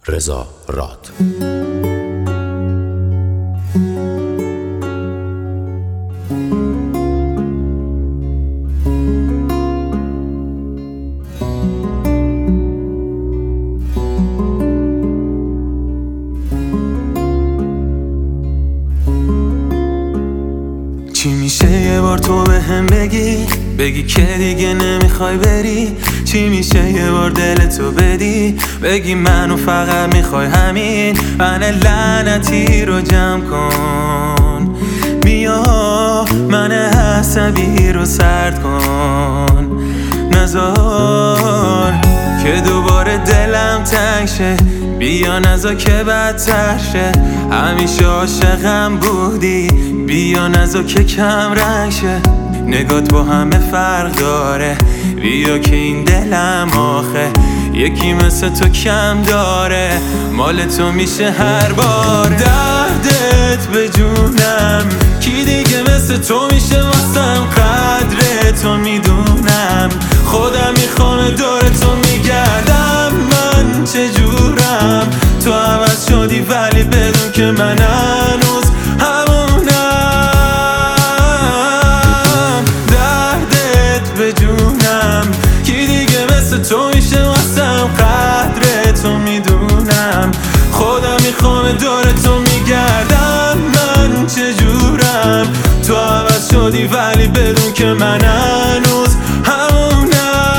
رضا راد. چی میشه یه بار تو به هم بگی که دیگه نمیخوای بری؟ چی میشه یه بار دلتو بدی بگی منو فقط میخوای همین؟ من لعنتی رو جمع کن، بیا من عصبی رو سرد کن، نذار که دوباره دلم تنگ شه، بیا نذار که بدتر شه، همیشه عاشقم بودی، بیا نذار که کم رنگ شه، نگات با همه فرق داره، بیا که این دلم آخه یکی مثل تو کم داره، مال تو میشه هر بار. دردت به جونم، کی دیگه مثل تو میشه واسم؟ قدر تو میدونم، خودم میخوام دور تو میگردم، من چجورم تو عوض شدی ولی بدون که من هنوز همونم. دردت به جونم، کی دیگه مثل تو میشه واسم؟ قدر تو میدونم، خودم میخوام دور تو میگردم، من چجورم تو عوض شدی ولی بدون که من هنوز همونم.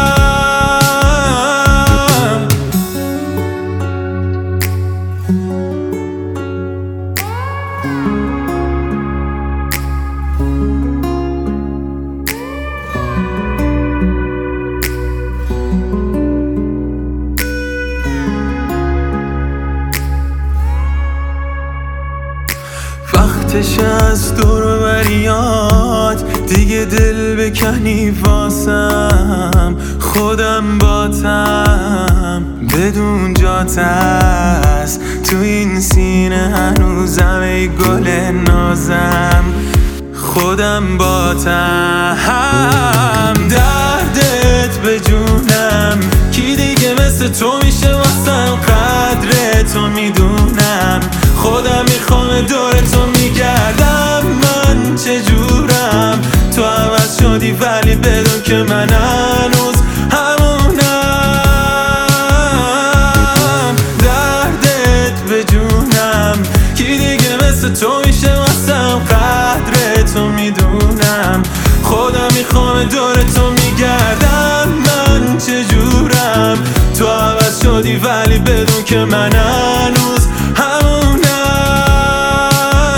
وقتش از دور و بریات دیگه دل بکنی واسم، خودم باتم بدون جات است تو این سینه هنوزم ای گل نازم، خودم باتم. دردت به جونم، کی دیگه مثل تو میشه واسم؟ قدر تو میدونم، خودم میخوام دور تو میگردم، من چجورم تو عوض شدی ولی بدون که من هنوز همونم. دردت به جونم، کی دیگه مثل تو میشه واسم؟ قدر تو میدونم، خودم میخوام دور تو میگردم، من چجورم تو عوض شدی ولی بدون که من هنوز همونم.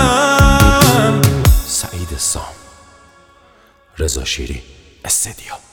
سعید سام، رضا شیری، استدیو.